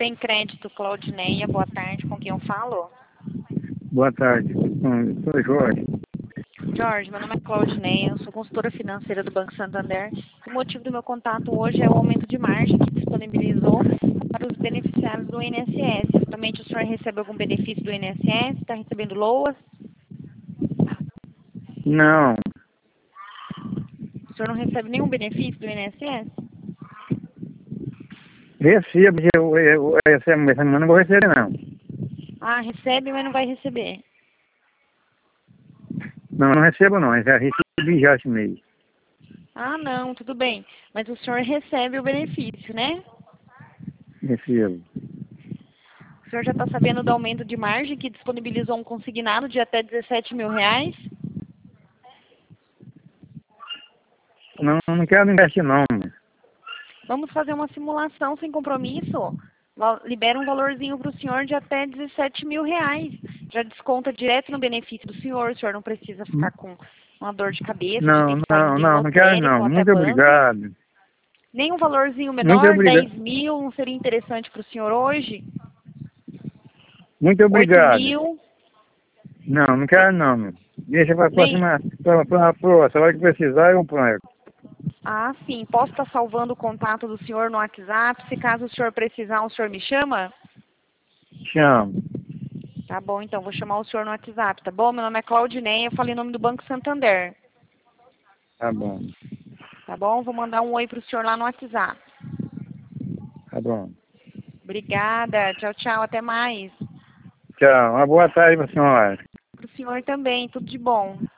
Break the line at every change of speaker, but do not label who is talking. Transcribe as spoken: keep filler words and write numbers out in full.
Tem Crédito, Claudineia, boa tarde, com quem eu falo?
Boa tarde, hum, sou Jorge.
Jorge, meu nome é Claudineia, eu sou consultora financeira do Banco Santander. O motivo do meu contato hoje é o aumento de margem que disponibilizou para os beneficiários do I N S S. Atualmente o senhor recebe algum benefício do I N S S? Está recebendo L O A S?
Não,
O senhor não recebe nenhum benefício do I N S S?
recebo, eu, eu, essa semana não vou receber não.
Ah, recebe, mas não vai receber.
Não, não recebo não, eu já recebi já esse mês.
Ah, não, tudo bem. Mas o senhor recebe o benefício, né?
Recebo.
O senhor já está sabendo do aumento de margem que disponibilizou um consignado de até dezessete mil reais?
Não, não quero investir não.
Vamos fazer uma simulação sem compromisso. Val- Libera um valorzinho para o senhor de até dezessete mil reais. Já desconta direto no benefício do senhor. O senhor não precisa ficar com uma dor de cabeça de ter
Não,
que estar
não,
indo em
não, não quero
lotérica
não.
ou até
Muito
banco.
obrigado.
Nem um valorzinho
Muito
menor, dez
obrigado.
mil, não seria interessante para o senhor hoje?
Muito
oito
obrigado.
mil?
Não, não quero não, meu. Deixa para a
Nem...
próxima, para a próxima, a hora que precisar eu ponho.
Ah, sim. Posso estar salvando o contato do senhor no WhatsApp? Se caso o senhor precisar, o senhor me chama?
Chamo.
Tá bom, então. Vou chamar o senhor no WhatsApp, tá bom? Meu nome é Claudineia, eu falei em nome do Banco Santander.
Tá bom,
Tá bom? Vou mandar um oi pro senhor lá no WhatsApp.
tá bom.
Obrigada. Tchau, tchau. Até mais.
Tchau, uma boa tarde para a senhora.
Pro senhor também. Tudo de bom.